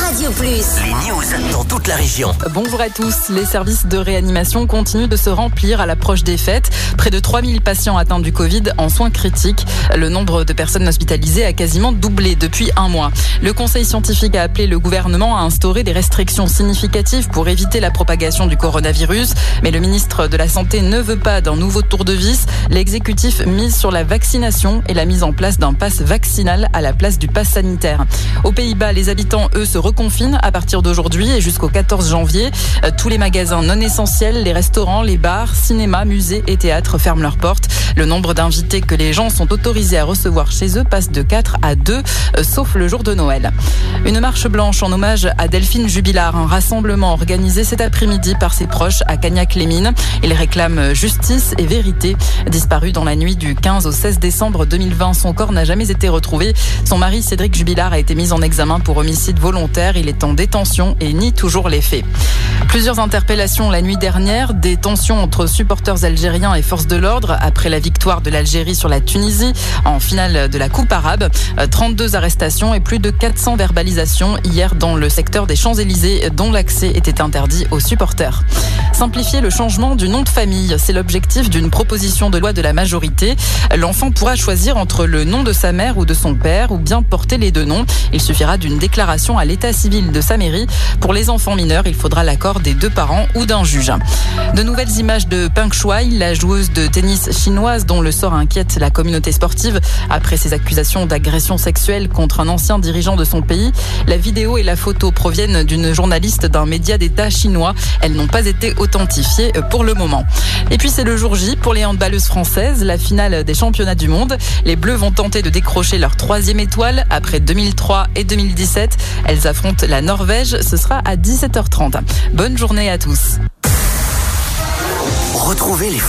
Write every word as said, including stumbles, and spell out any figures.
Radio Plus. Les news dans toute la région. Bonjour à tous. Les services de réanimation continuent de se remplir à l'approche des fêtes. Près de trois mille patients atteints du Covid en soins critiques. Le nombre de personnes hospitalisées a quasiment doublé depuis un mois. Le conseil scientifique a appelé le gouvernement à instaurer des restrictions significatives pour éviter la propagation du coronavirus. Mais le ministre de la Santé ne veut pas d'un nouveau tour de vis. L'exécutif mise sur la vaccination et la mise en place d'un pass vaccinal à la place du pass sanitaire. Aux Pays-Bas, les habitants, eux, se reconfinent à partir d'aujourd'hui et jusqu'au quatorze janvier. Tous les magasins non essentiels, les restaurants, les bars, cinémas, musées et théâtres ferment leurs portes. Le nombre d'invités que les gens sont autorisés à recevoir chez eux passe de quatre à deux, sauf le jour de Noël. Une marche blanche en hommage à Delphine Jubilard, un rassemblement organisé cet après-midi par ses proches à Cagnac-les-Mines. Il réclame justice et vérité. Disparu dans la nuit du quinze au seize décembre deux mille vingt, son corps n'a jamais été retrouvé. Son mari Cédric Jubilard a été mis en examen pour homicide volontaire. Il est en détention et nie toujours les faits. Plusieurs interpellations la nuit dernière, des tensions entre supporters algériens et forces de l'ordre après la victoire de l'Algérie sur la Tunisie en finale de la Coupe arabe. trente-deux arrestations et plus de quatre cents verbalisations hier dans le secteur des Champs-Élysées dont l'accès était interdit aux supporters. Simplifier le changement du nom de famille, c'est l'objectif d'une proposition de loi de la majorité. L'enfant pourra choisir entre le nom de sa mère ou de son père ou bien porter les deux noms. Il suffira d'une déclaration à l'état civil de sa mairie. Pour les enfants mineurs, il faudra l'accord des deux parents ou d'un juge. De nouvelles images de Peng Shuai, la joueuse de tennis chinoise dont le sort inquiète la communauté sportive après ses accusations d'agression sexuelle contre un ancien dirigeant de son pays. La vidéo et la photo proviennent d'une journaliste d'un média d'État chinois. Elles n'ont pas été authentifiées pour le moment. Et puis c'est le jour J pour les handballeuses françaises, la finale des championnats du monde. Les Bleus vont tenter de décrocher leur troisième étoile après deux mille trois et deux mille dix-sept. Elles affrontent la Norvège, ce sera à dix-sept heures trente. Bonne journée à tous. Retrouvez les